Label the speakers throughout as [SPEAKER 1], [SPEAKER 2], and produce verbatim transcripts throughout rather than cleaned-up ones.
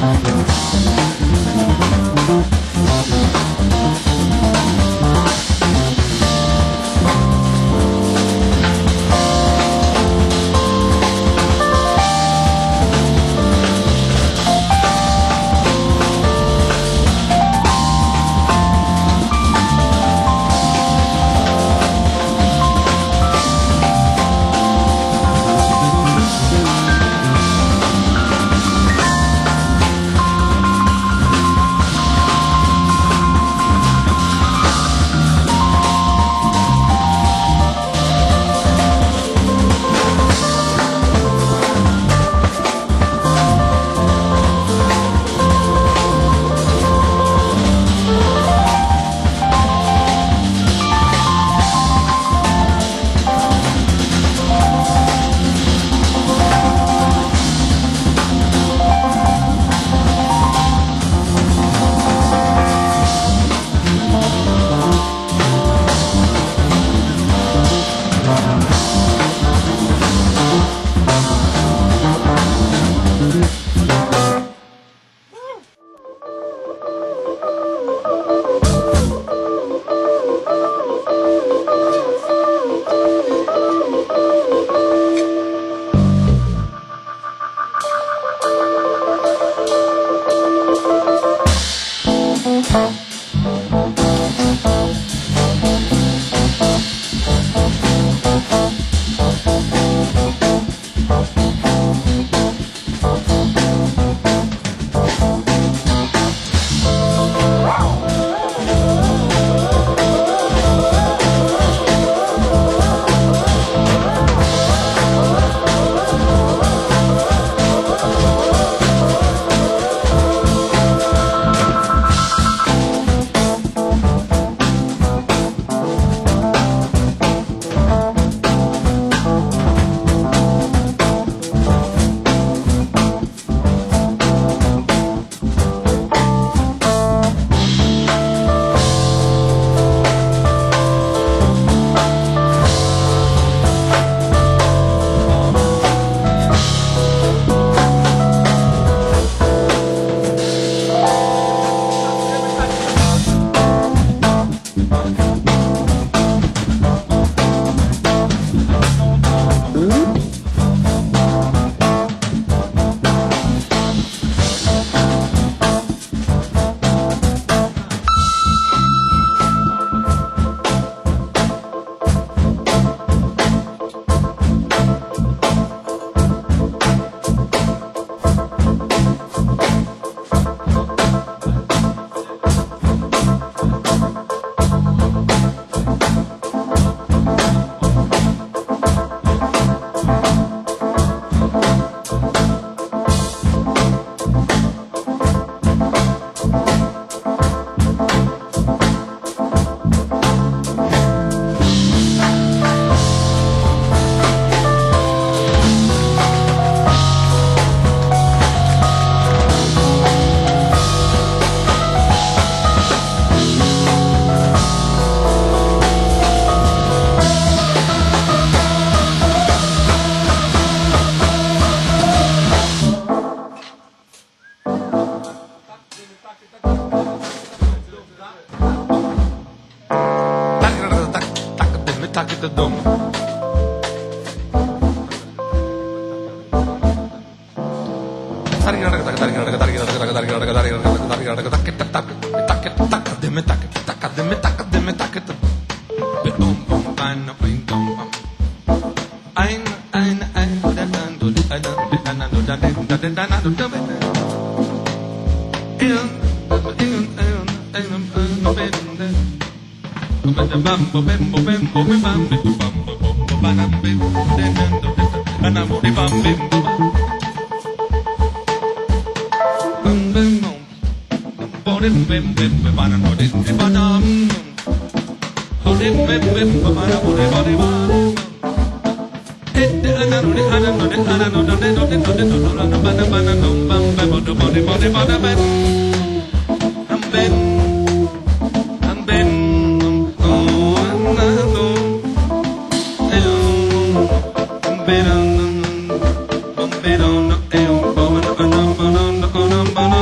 [SPEAKER 1] Bum,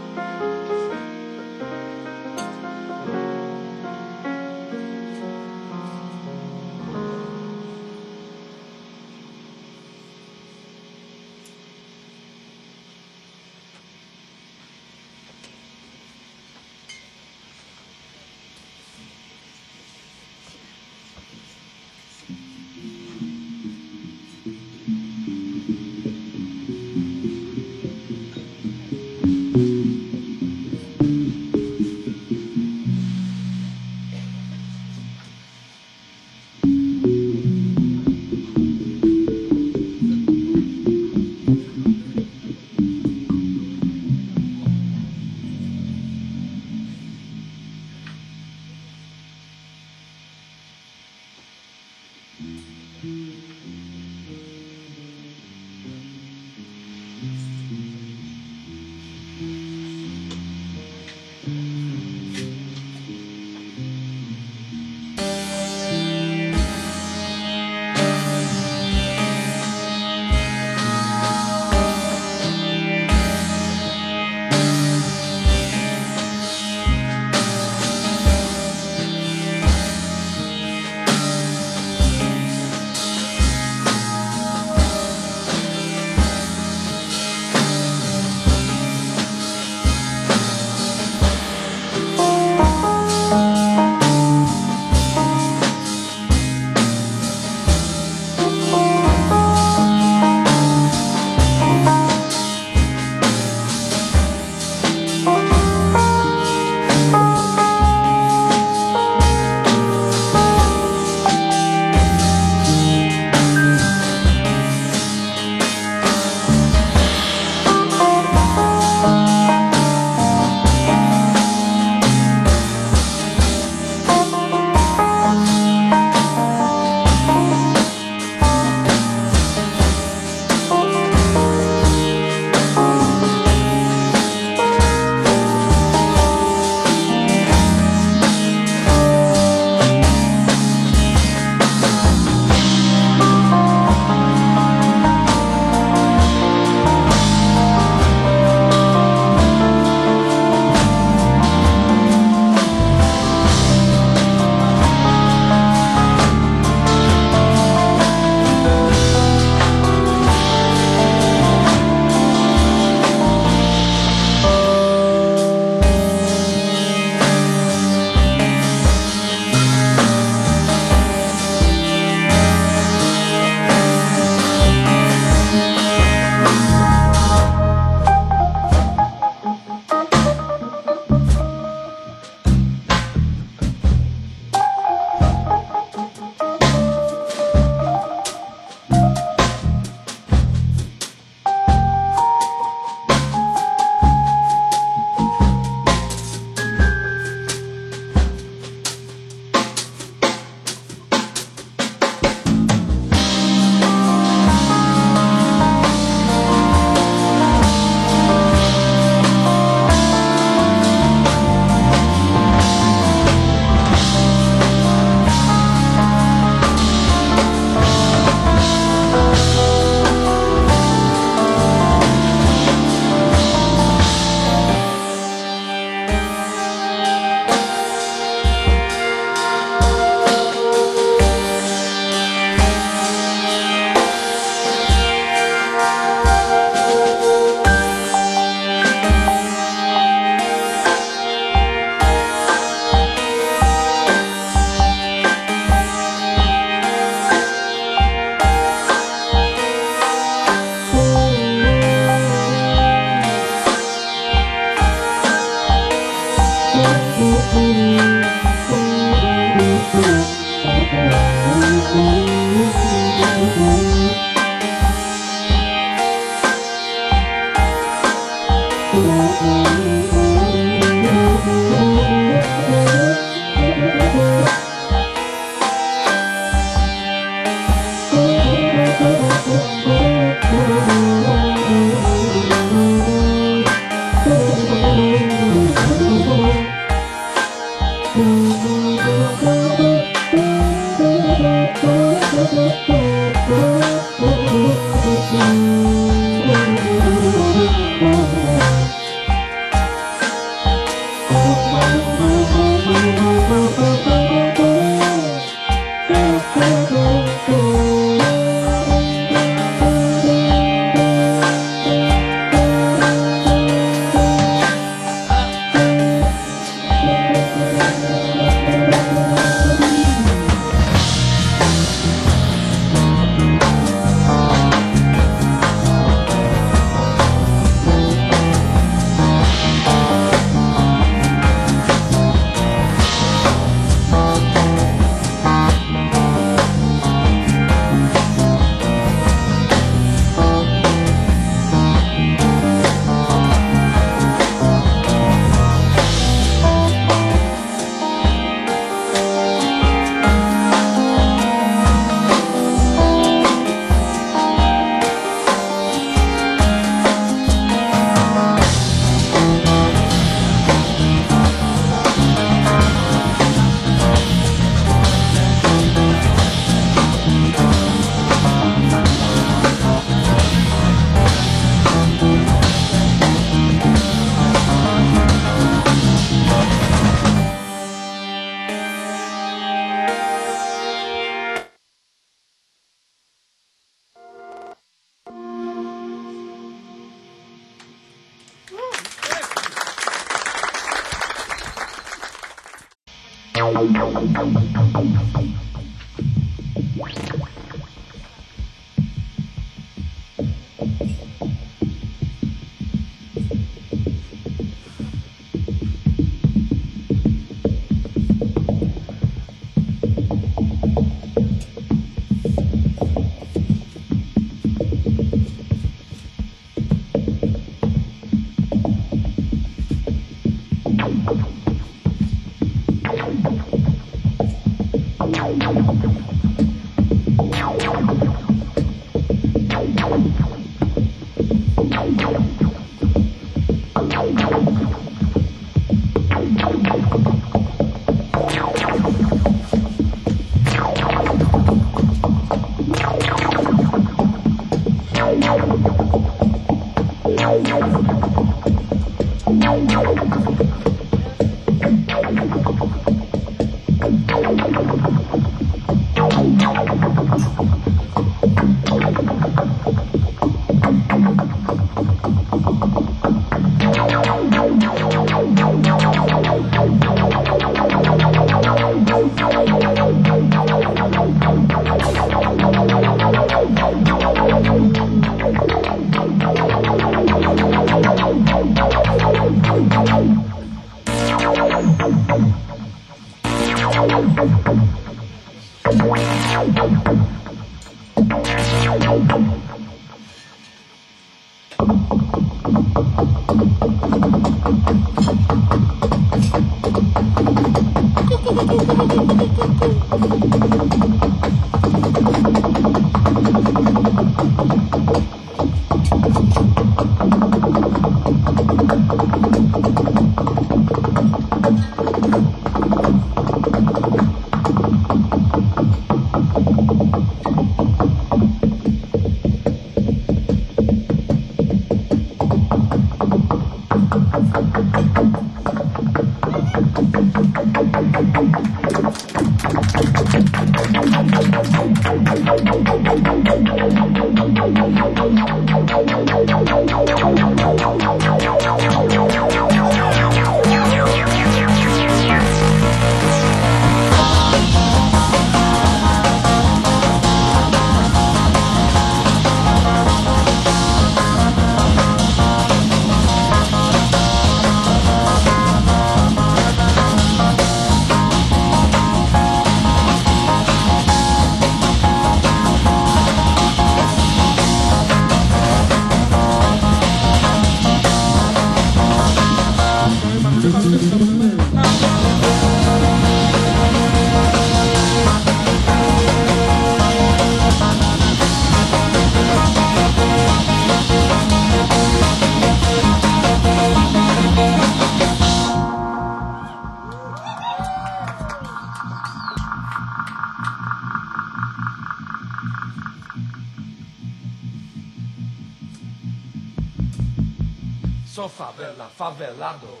[SPEAKER 1] Sou favela, favelado.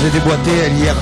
[SPEAKER 2] j'ai déboîté hier.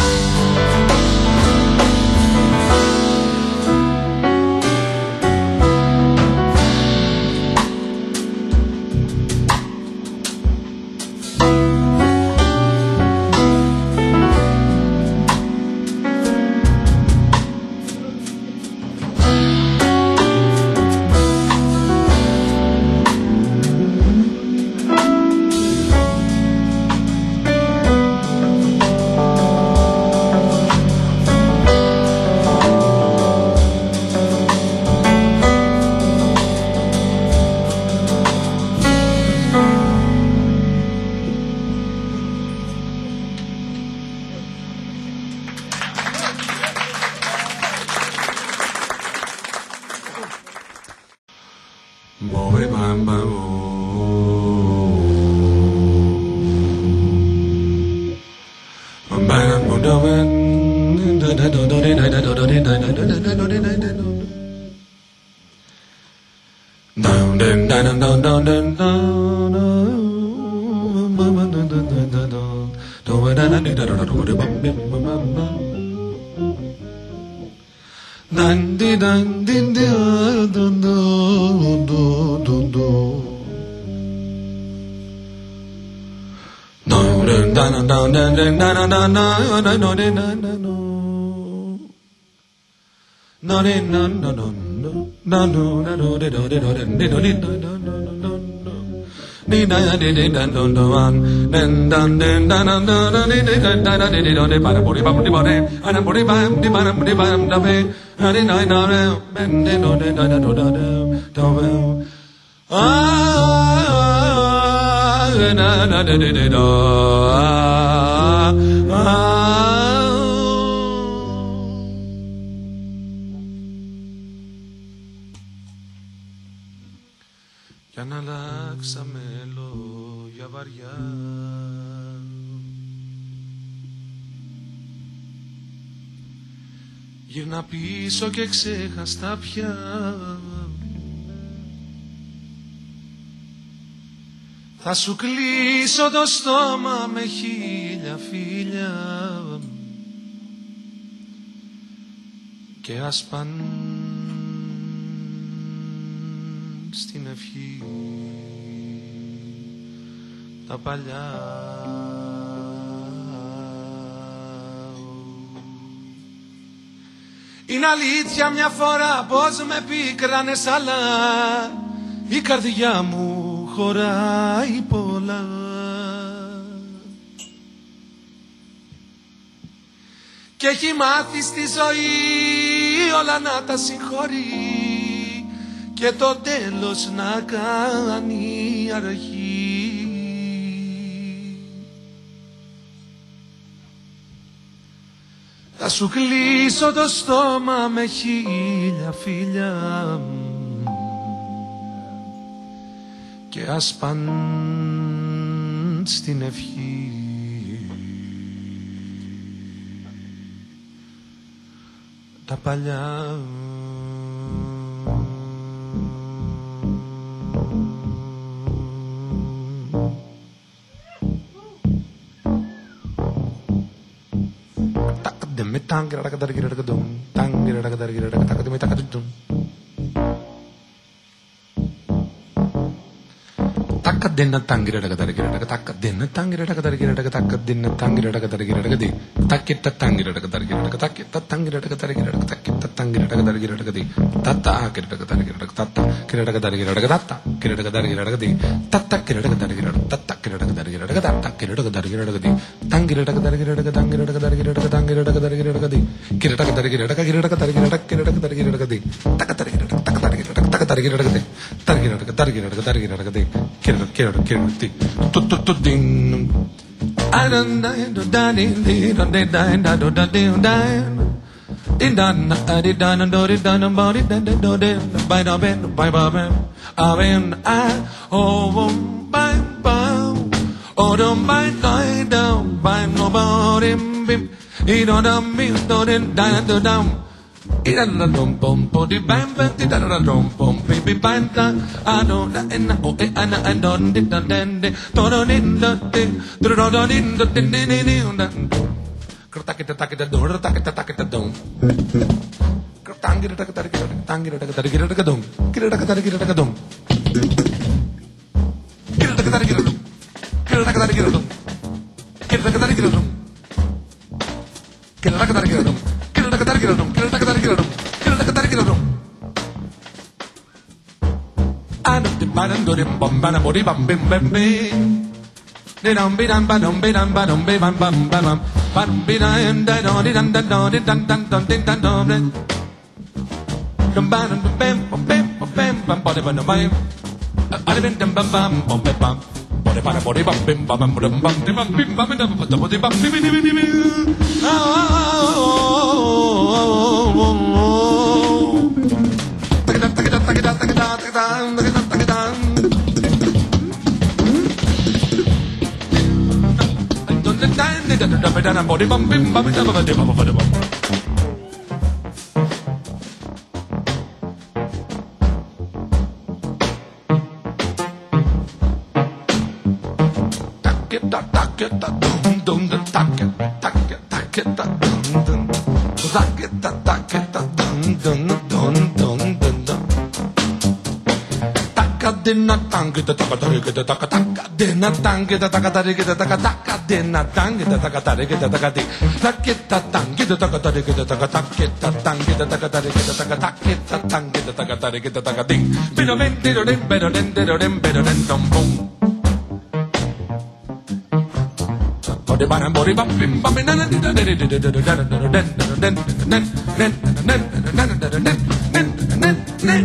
[SPEAKER 3] Κι αν αλλάξαμε λόγια βαριά, γύρνα πίσω και ξέχαστα πια. Θα σου κλείσω το στόμα με χίλια φίλια και άσπαν στην ευχή τα παλιά. Είναι αλήθεια μια φορά πως με πίκρανες, αλλά η καρδιά μου χωράει πολλά. Και έχει μάθει στη ζωή όλα να τα συγχωρεί και το τέλος να κάνει αρχή. Θα σου κλείσω το στόμα με χίλια φίλια και άσπαν στην ευχή τα παλιά. Tangira daga daga daga dum, tangira daga daga daga daga dum, daga dum. Takka denna tangira daga daga daga takka denna tangira daga daga daga takka denna tangira daga daga daga di takitta tangira daga daga daga takitta tangira daga daga daga takitta tangira daga daga daga di tatta akira daga daga daga tatta kira daga daga daga tatta kira daga daga daga di tatta kira daga daga daga tatta kira daga daga daga tatta kira daga daga daga di tangira daga daga daga tangira daga daga daga tangira daga daga daga di kira daga daga daga kira daga daga daga kira daga daga daga di takka daga daga takka daga daga takka daga daga di tangira daga daga daga tangira daga di kira kira kira di tu tu tu ding I don't know da ding ding da ding da do da ding da ding da na di da na do di da na ba di da da do di by da ben by ba ben I ben I oh bye bye oh don't bye die down by nobody bim I don't know me do di da do down Ida dum bum body bam bam da da dum bum baby bam da I know that and oh eh and and don did don den de don in the din don don in the din din din din kertakita takita don takita takita don kertangir tak tak tangir tak tak kira tak don kira tak tak kira tak don kira tak tak kira don kira tak tak kira don kira tak tak kira don kira tak tak kira don kira tak tak kira don kira tak tak kira don kira tak tak kira don anu di badan do dim bam bam body bam bim bam bim de dam bi dam ba dam bi dam ba dam bi bam bam bam bam bi dam da do di dam da do di dam dam dam din dam dam dam ba dam bam bam bam bam body bam bam ani bin dam bam bam bam bam body bam body bam bim bam bam bam bam bim bam bim bam dam bam body bam bim bim bim takida takida takida takida takida takida don't the time the the the body bam bim bam bam bam bam bam takita takita dum dum the takita takita takita dum dum takita takita dum dum dum dum dum takadena tangita takatari takadena tangita takatari takadena tangita takatari takati takita tangita takatari takata tangita takatari takata tangita takatari takati pero mentiro dem pero dentero dem pero dentom bum body bam body bam bim bam nan nan nan nan nan nan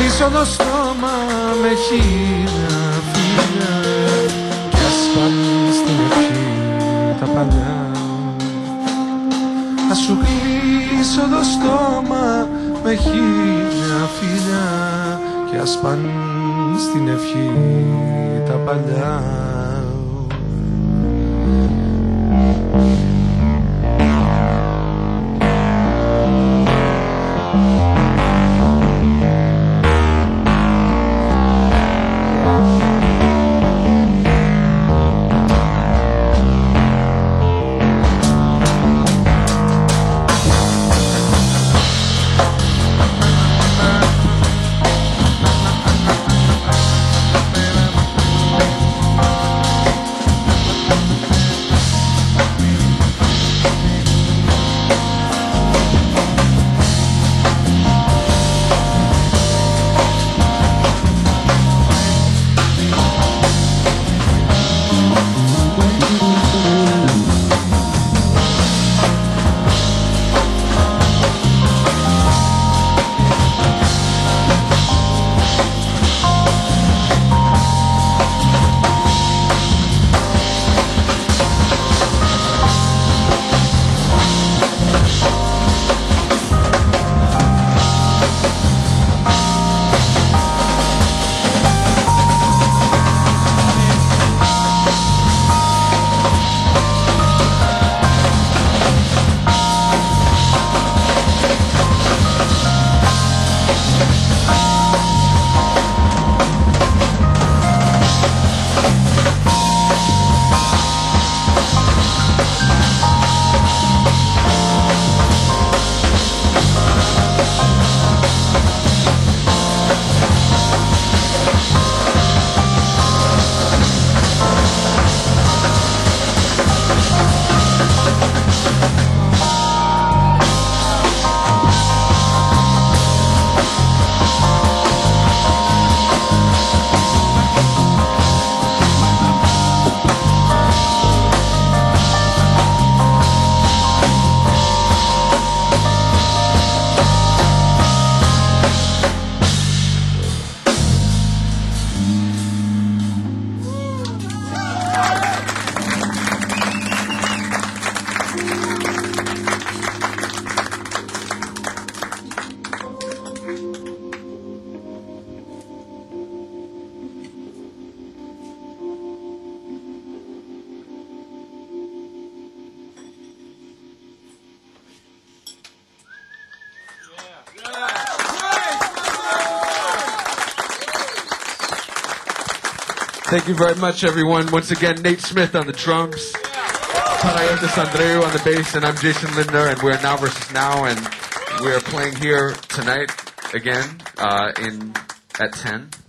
[SPEAKER 3] κλείσω το στόμα με χίλια φιλιά κι ας πάνε στην ευχή τα παλιά. Θα σου κλείσω το στόμα με χίλια φιλιά κι ας πάνε στην ευχή τα παλιά.
[SPEAKER 2] Thank you very much, everyone. Once again, Nate Smith on the drums, Parayotis Andreu on the bass, and I'm Jason Lindner, and we're Now Versus Now, and we're playing here tonight again uh, in at ten.